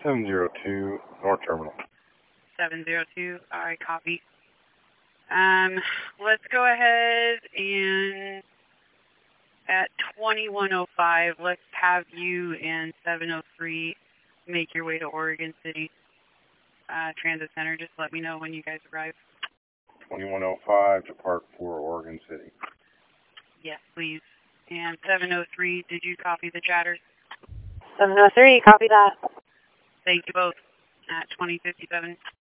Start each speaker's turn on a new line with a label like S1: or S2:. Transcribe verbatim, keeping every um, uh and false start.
S1: seven zero two, North Terminal.
S2: seven zero two, alright, copy. Um, let's go ahead and at twenty-one oh five, let's have you and seven oh three make your way to Oregon City uh, Transit Center. Just let me know when you guys arrive.
S1: twenty-one oh five, depart for Oregon City.
S2: Yes, please. And seven oh three, did you copy the chatter?
S3: seven oh three, copy that.
S2: Thank you both. At twenty fifty-seven.